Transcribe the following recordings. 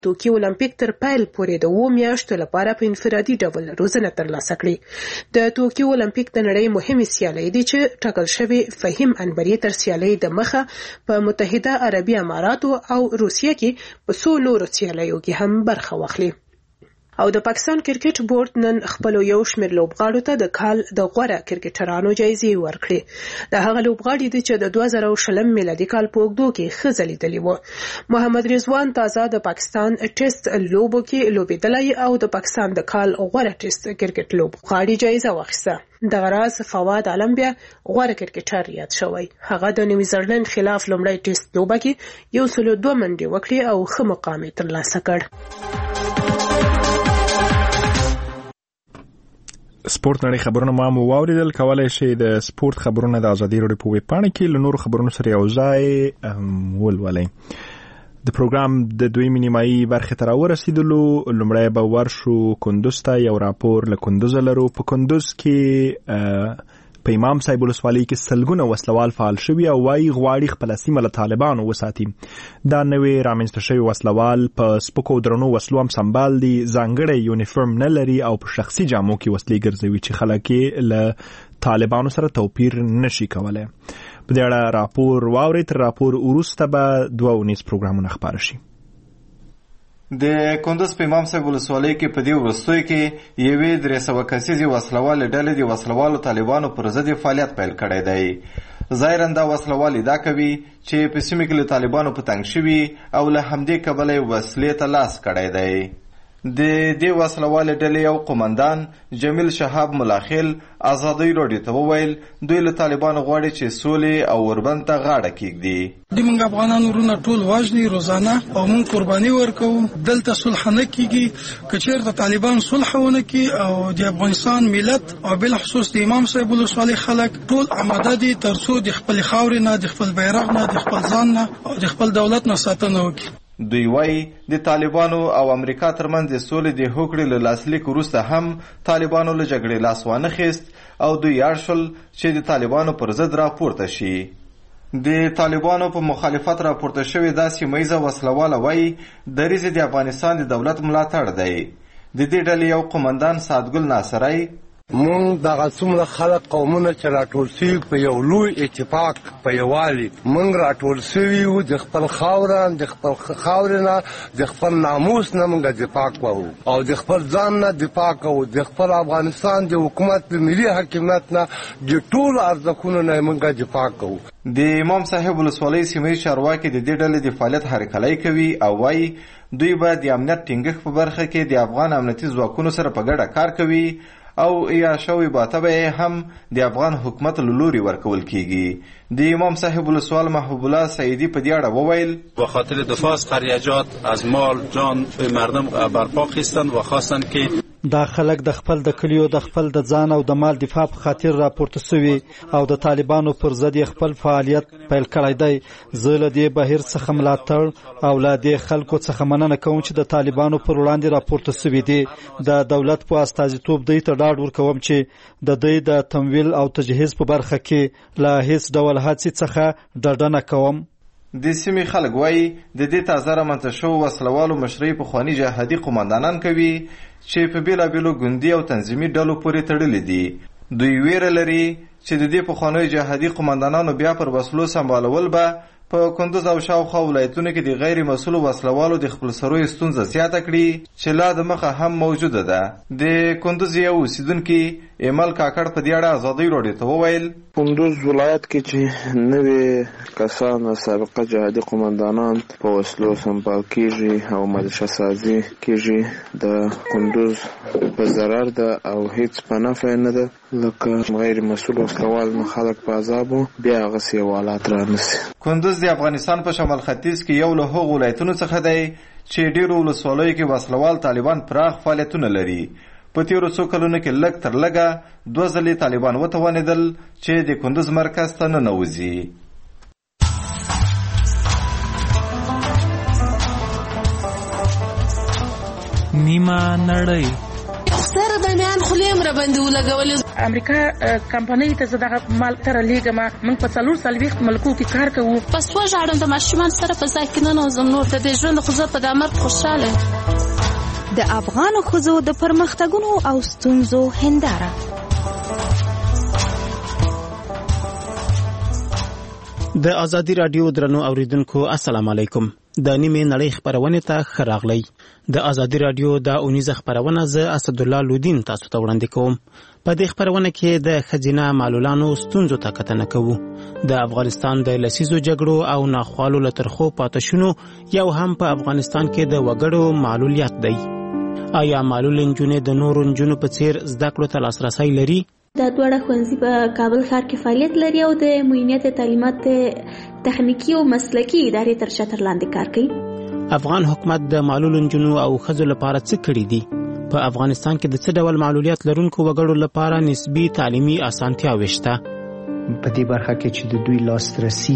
توکیو اولمپیک تر پیل پورې د 2 میاشتو لپاره په انفرادي ډول روزنه ترلاسه کړې. د توکیو اولمپیک د نړۍ مهمه سیالۍ دي چې ټاکل شوی فهیم انبري تر سیالۍ د مخه په متحده عربي اماراتو او روسیه کې په څو نورو سیالیو کې هم برخه واخلي. او د پاکستان کرکټ بورډ نن خپل یو شمېر لوبغاړو ته د کال د غوره کرکټرانو جایزې ورکړې. د هغه لوبغاړي دي چې د 2020 میلادي کال په اوږدو کې ښه ځلیدلي وو. محمد رضوان تازه د پاکستان ټیسټ لوبو کې لوبېدلی او د پاکستان د کال غوره ټیسټ کرکټ لوبغاړي جایزه واخیسته. دغه راز فواد عالم بیا غوره کرکټر یاد شوی. هغه د نیوزیلند خلاف لومړی ټیسټ لوبه کې 102 منډې وکړې او ښه مقام یې ترلاسه کړ. سپورت نړۍ خبرونه مو واوریدل. کولای شئ د سپورت خبرونه د ازادي راډیو په ویب پاڼه کې له نورو خبرونو سره یو ځای ولولئ. د پروګرام د دویمې نیمایي برخې ته راورسېدلو. لومړی به ورشو کندوز ته. یو راپور له کندوز لرو. په کندوز کې په امام صاحب ولسوالۍ کې سلګونه وسلوال فعال شوي او وايي غواړي خپله سیمه له طالبانو وساتي. دا نوې رامنځته شوي وسلوال په سپکو درنو وسلو هم سمبال دي، ځانګړی یونیفورم نه لري او په شخصي جامو کې وسلې ګرځوي چې خلک یې له طالبانو سره توپیر نشي کولی. په دې اړه راپور واورئ. تر راپور وروسته به 2 پروګرامونه خپاره شي. د کندوز په امام صاحب ولسوالۍ کې په دې وروستیو کې یوې 300 کسیزې وسلوالې ډلې د وسلوالو طالبانو پر ضد فعالیت پیل کړی دی. ظاهراً دا وسلوال ادعا کوي چې په سیمه کې له طالبانو په تنګ شوي او له همدې کبله وسلې ته لاس کړی دی. د دې وسلوالې ډلې یو قومندان جمیل شهاب ملاخیل ازادي راډیو ته وویل دوی له طالبانو غواړي چې سولې او اوربند ته غاړه کېږدي. د موږ افغانانو ورونه ټول واجني روزانه او موږ قرباني ورکوو. دلته صلح نه کېږي که چېرته طالبان صلح ونه کړي او د افغانستان ملت او بالخصوص د امام صاحب ولسوالۍ خلک ټول آماده دي تر څو د خپل خاورې نه، د خپل بیرغ نه، د خپل ځان نه او د خپل دولت نه ساتنه وکړي. دوی وایي د طالبانو او امریکا ترمنځ د سولې د هوکړې له لاسلیک وروسته هم طالبانو له جګړې لاس وانخیست او دوی اړ شول چې د طالبانو پر ضد راپورته شي. د طالبانو په مخالفت راپورته شوې دا سیمه ییزه وسلواله وایي دریځ د افغانستان د دولت ملاتړ دی. د دې ډلې یو قومندان سعدګل ناصری مونږ دغه څومره خلک قومونه چې راټول شوي په یو لوی اتفاق په یووالي مونږ راټول شوي وو د خپل خاورې نه د خپل ناموس نه مونږ دفاع کوو او د خپل ځان نه دفاع کوو، د خپل افغانستان د حکومت د ملي حاکمیت نه د ټولو ارزښتونو نه مونږ دفاع کوو. د امام صاحب ولسوالۍ سیمه ییز چارواکي د دې ډلې د فعالیت هرکلی کوي او وایي دوی به د امنیت ټینګښت په برخه کې د افغان امنیتي ځواکونو سره په ګډه کار کوي او یا شوی باته به هم د افغان حکومت له لوري ورکول کیږي. د امام صاحب ولسوال محبوب الله سعیدی په دې اړه وویل به خاطر دفاع از خریجات از مال جان مردم برپا خواستند و خواستند که دا خلک د خپل د کلیو د خپل د ځان او د مال دفاع په خاطر راپورته سوي او د طالبانو پر ضد خپل فعالیت پیل کړی دی. زه له دې بهیر څخه ملاتړ او له دې خلکو څخه مننه کوم چې د طالبانو پر وړاندې راپورته سوي دي. د دولت په استازیتوب دوی ته ډاډ ورکوم چې د دوی د تمویل او تجهیز په برخه کې له هیڅ ډول هڅې څخه ډډه نه کوم. د سیمې خلک وایي د دې تازه رامنځته شوو وسلوالو مشرۍ پخواني جهادي قومندانان کوي چې په بېلابېلو ګوندي او تنظیمي ډلو پورې تړلي دي. دوی ویره لري چې د دې پخوانیو جهادي قومندانانو بیا پر وسلو سمبالول به په کندوز او شاوخوا ولایتونو کې د غیر مسؤلو وسلوالو د خپلسرویو ستونزه زیاته کړي چې لا د مخه هم موجوده ده. د کندوز یو اوسیدونکي ایمل کاکړ په دې اړه ازادي راډیو ته وویل کندوز ولایت کې چې نوې کسان سابقه جهادي قومندانان په وسلو سمبال کیږي او مدرسه سازي کیږي د کندوز په ضرر ده او هیڅ په نفع نه ده. لکه غیر مسؤل وسلوال خلک په عذابو بیا هغسې حوالات رانیسي. کندوز د افغانستان په شمال ختیځ کې یو له هغو ولایتونو څخه دی چې ډیرو ولسوالیو کې وسلوال طالبان پراخ فعالیتونه لري. په تیرو څو کلونو کې لږ تر لږه 2 ځلې طالبان وتوانېدل چې د کندوز مرکز ته ننوځي. نیمه نړۍ اکثر بنیان خلیم را باندې ولګول. امریکا کمپنۍ ته زداغه مال تر لیګما موږ په 4 ملکو کې کار کوو. پس وژاړم د ماشومان سره په ځای کې نه نوزم نور د ژوند خو زه په دمر خوشاله. د افغان ښځو د پرمختګونو او ستونزو هنداره. د ازادي رادیو درنو اوریدونکو السلام علیکم. د نیمه نړۍ خبرونه ته خراغلی. د ازادي رادیو د اونیزه خبرونه ز اسد الله لودین تاسو ته وړاندې کوم. په دې خبرونه کې د خزینه معلولانو ستونزو ته کتنه کوو. د افغانستان د لسیزو جګړو او ناخوالو لترخو پاتشونو یو هم په افغانستان کې د وګړو معلولیت دی. آیا معلول نجونې د نورو نجونو په څیر زده کړو ته لاسرسی لري؟ دا دوړه ښوونځي په کابل ښار کې فعالیت لري او د معینیت تعلیمات تخنیکی او مسلکی ادارې تر شتر لاندې کار کوي. افغان حکومت د معلول نجونو او ښځو لپاره څه کړي دي؟ په افغانستان کې د څه ډول معلولیت لرونکو وګړو لپاره نسبی تعلیمي اسانتیاوې شته؟ په دې برخه کې چې د دوی لاسرسي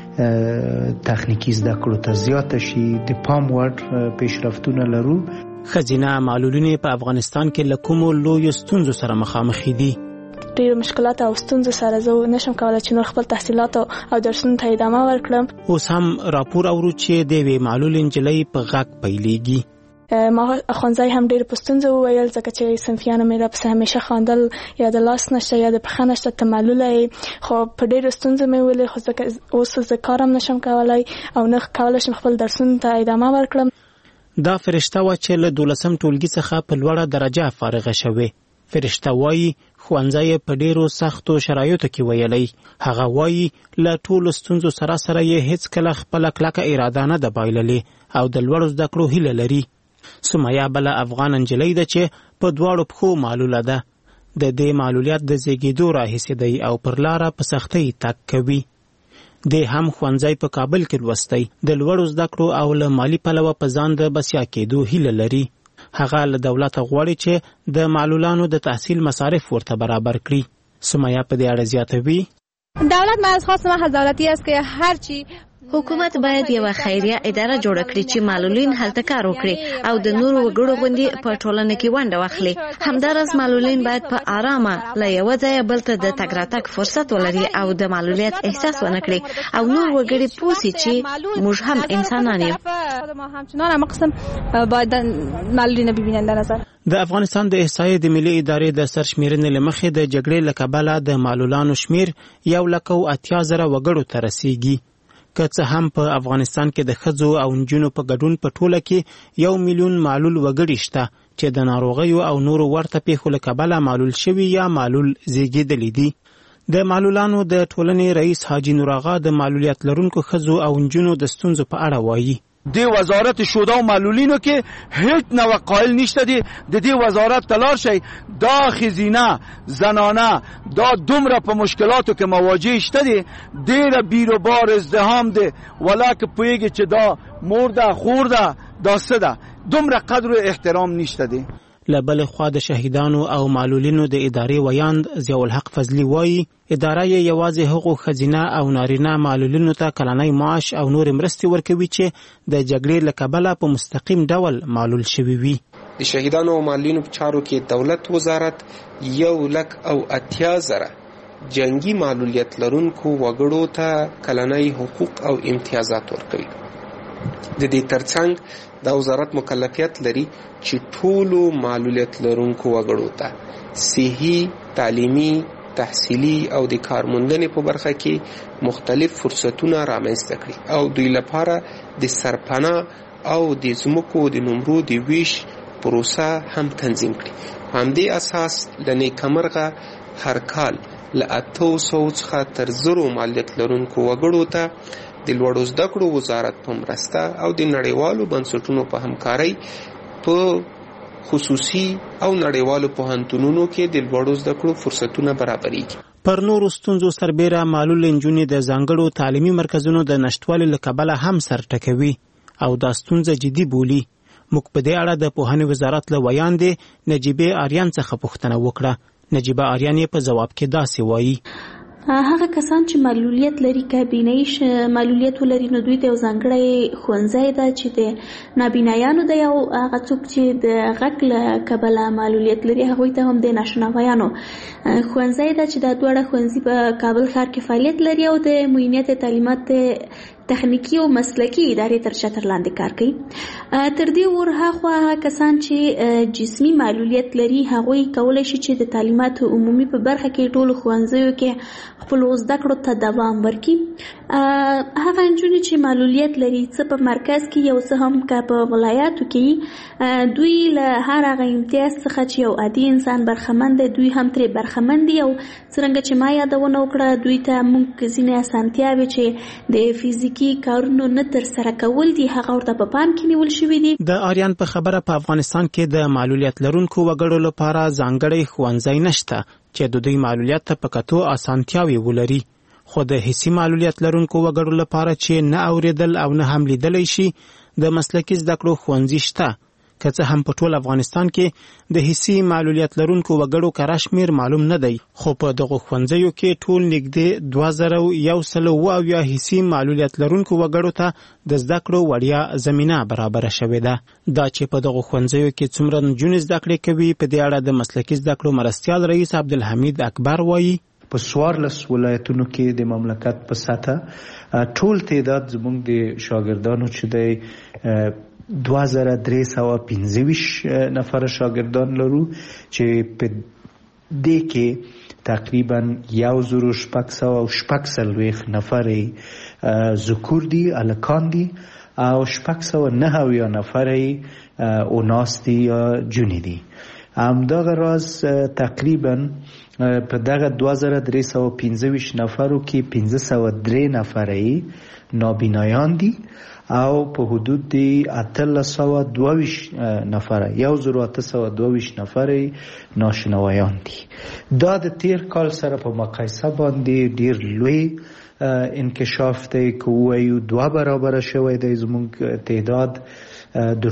تخنیکی زده کړو ته زیات شي د پام وړ پیشرفتونه لرو. خزینه معلولینې په افغانستان کې له کومو لویو ستونزو سره مخامخ دي؟ ډېر مشکلات او ستونزو سره زه نشم کولای چې نور خپل تحصیلات او درسونو ته ادامه ورکړم. اوس هم راپور اورو چې د یوې معلول نجلۍ په غږ پیلېږي. ما ښوونځی هم ډېر په ستونزو وویل ځکه چې صنفیانو مې راپسې همیشه خواندل یا د لاس نشته یا د پښه نشته ته معلوله یې، خو په ډېرو ستونزو مې وویلې خو ځکه اوس زه کار هم نشم کولی او نه کولی شم خپل درسونو ته ادامه ورکړم. دا فرشته وه چې له 12م ټولګي څخه په لوړه درجه فارغه شوې. فرشته وایي ښوونځی په ډېرو سختو شرایطو کې ویلی. هغه وایي له ټولو ستونزو سره سره یې هیڅکله خپله کلکه اراده نه ده بایللې او د لوړو زده کړو هیله لري. سمیه بله افغان نجلۍ ده چې په دواړو پښو معلوله ده. د دې معلولیت د زیږېدو راهیسې دی او پر لاره په سختۍ تګ کوي. د هم ښوونځی په کابل کې لوستی. د لوړو زده کړو او له مالی پلوه په ځان د بسیا کېدو هیله لري. هغه له دولت غواړي چې د معلولانو د تحصیل مصارف ورته برابر کړي. سمیه په دې اړه زیاتوي. دولت محض خاص محض دولتی است که هر چی حکومت باید یو خیریه اداره جوړ کړي چې معلولین هلته کار وکړي او د نورو وګړو غوندي په ټولنه کې ونډه واخلي. همدارس معلولین باید په آرامه له یو ځایه بل ته د تګ راتګ فرصت ولري او د معلولیت احساس ونه کړي او نور وګړي پوه سي چې موږ هم انسانان یو. همچنان هم قسم باید معلولین ببینن در نظر. د افغانستان د احصایې د ملي ادارې د سرشمیرنې له مخې د جګړې له کبله د معلولانو شمیر 1,80,000 وګړو ته رسیږي. که څه هم په افغانستان کې د ښځو او نجونو په ګډون په ټوله کې 1 میلیون معلول وګړي شته چې د ناروغیو او نورو ورته پیښو له کبله معلول شوي یا معلول زیږېدلي دي. د معلولانو د ټولنې رئیس حاجي نوراغا د معلولیت لرونکو ښځو او نجونو د ستونزو په اړه وایي. دی وزارت شوده و معلولینو که هیچ نوع قائل نیشته دی دی وزارت تلار شي دا خزینه زنانه دا دومره په مشکلاتو که مواجه شته دی دیره بیرو بار ازدهام دی ولکه پویگی چه دا مرده خورده دا سده دومره قدر و احترام نیشته دی. لبل خوا د شهیدانو او معلولینو د ادارې ویاند ضیاء الحق فضلی وایي اداره یې یوازې هغو ښځینه او نارینه معلولینو ته کلنی معاش او نور مرستې ورکوي چې د جګړې له کبله په مستقیم ډول معلول شوي وي. د شهیدانو او معلولینو په چارو کې دولت وزارت 1,80,000 جنگي معلولیت لرونکو وګړو ته کلنی حقوق او امتیازات ورکوي. د دې ترڅنګ دا وزارت مکلفیت لري چې ټولو معلولیت لرونکو وګړو ته صحي تعلیمي تحصیلي او د کارموندنې په برخه کې مختلف فرصتونه رامنځته کړي او دوی لپاره د سرپناه او د ځمکو د نمرو د ویش پروسه هم تنظیم کړي. همدې اساس د نیکمرغه هر کال له 800 څخه تر 1000 معلولیت لرونکو وګړو ته د لوړو زده کړو وزارت په مرسته او د نړیوالو بنسټونو په همکارۍ په خصوصي او نړیوالو پوهنتونونو کې د لوړو زده کړو فرصتونه برابرېږي. پر نورو ستونزو سربیره معلول نجونې د ځانګړو تعلیمي مرکزونو د نشټوالي له کبله هم سر ټکوي او دا ستونزه جدي بولي. موږ په دې اړه د پوهنې وزارت له ویاندې نجیبه آریان څخه پوښتنه وکړه. نجیبه آریان په جواب کې داسې وایي: هغه کسان چې معلولیت لري کابینه معلولیت ولري نو دوی ته یو ځانګړی ښوونځی ده چې د نابینایانو د یو هغه څوک چې د غږ له کبله معلولیت لري هغوی ته هم د ناشناویانو ښوونځی ده چې دا دواړه ښوونځي په کابل ښار کې فعالیت لري او د معینیت تعلیمات تخنیکی او مسلکی ادارې تر چتر لاندې کار کوي. تر دې ورهاخوا کسان چې جسمی معلولیت لري هغوی کولی شي چې د تعلیماتو عمومي په برخه کې ټولو ښوونځیو کې خپلو زده کړو ته دوام ورکړي. هغه نجونې چې معلولیت لري څه په مرکز کې یو څه هم که په ولایاتو کې دوی له هر هغه امتیاز څخه چې یو عادي انسان برخمن دی دوی هم ترې برخمن دي او څرنګه چې ما یادونه وکړه دوی ته موږ ځینې اسانتیاوې چې د فزیکي کارونو نه تر سره کول دي هغه ورته په پام کې نیول شوي دي. د آریان په خبره په افغانستان کې د معلولیت لرونکو وګړو لپاره ځانګړی ښوونځی نشته چې د دوی معلولیت ته په کتو اسانتیاوې ولري، خو د حسي معلولیت لرونکو وګړو لپاره چې نه اوریدل او نه هم لیدلی شي د مسلکي زده کړو ښوونځي شته. که څه هم په ټول افغانستان کې د حسي معلولیت لرونکو وګړو کره شمېر معلوم نه دی، خو په دغو ښوونځیو کې ټول نږدې 2170 حسي معلولیت لرونکو وګړو ته د زده کړو وړیا زمینه برابره شوې ده. دا چې په دغو ښوونځیو کې څومره نجونې زده کړې کوي په دې اړه د مسلکي زده کړو مرستیال رئیس عبدالحمید اکبر وایي په 14 ولایتونو کې د مملکت په سطح ټول تعداد زموږ د شاګردانو چې د 2325 نفر شاگردان لرو چې په دې کې تقریبا 1640 نفر ذکور دي الکان دي او 609 نفر اوناس دي یا جونی دي. همدغه راز تقریبا په دغه 2325 نفرو کې 1503 نفر نابینایان دي او په حدود دی 822 نفر 1822 نفر ناشنوایان دي. دا د تیر کال سره په مقایسه باندې ډیر لوی انکشاف دی که وایو 2 برابر شوی دی زموږ تعداد د